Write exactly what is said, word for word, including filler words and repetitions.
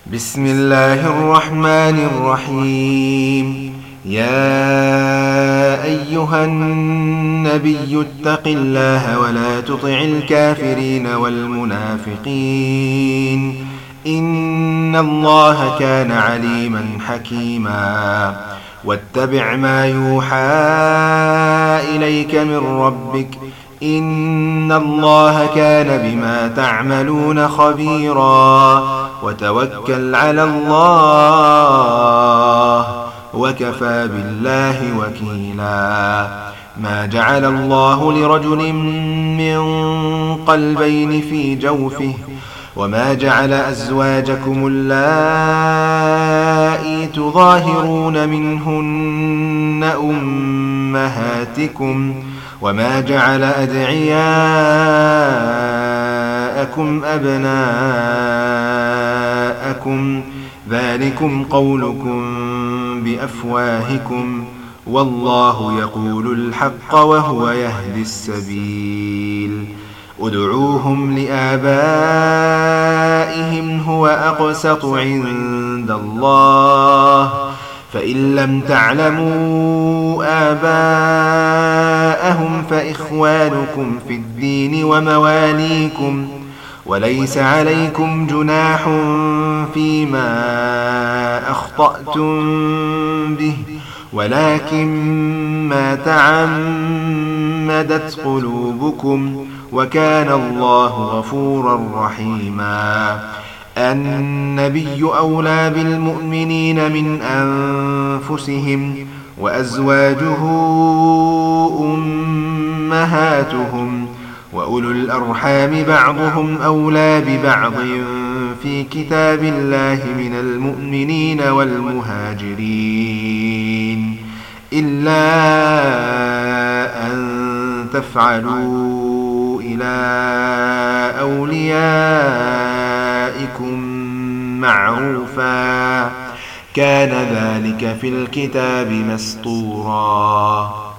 بسم الله الرحمن الرحيم. يا أيها النبي اتق الله ولا تطع الكافرين والمنافقين إن الله كان عليما حكيما. واتبع ما يوحى إليك من ربك إن الله كان بما تعملون خبيرا. وتوكل على الله وكفى بالله وكيلا. ما جعل الله لرجل من قلبين في جوفه وما جعل أزواجكم اللائي تظاهرون منهن أمهاتكم وما جعل أدعياءكم أبناءكم ذلكم قولكم بأفواهكم والله يقول الحق وهو يهدي السبيل. ادعوهم لآبائهم هو أقسط عند الله فإن لم تعلموا آباءهم فإخوانكم في الدين ومواليكم وليس عليكم جناح فيما أخطأتم به ولكن ما تعمدت قلوبكم وكان الله غفورا رحيما. النبي أولى بالمؤمنين من أنفسهم وأزواجه أمهاتهم وأولو الأرحام بعضهم أولى ببعض في كتاب الله من المؤمنين والمهاجرين إلا أن تفعلوا إلى أوليائكم معروفا كان ذلك في الكتاب مسطورا.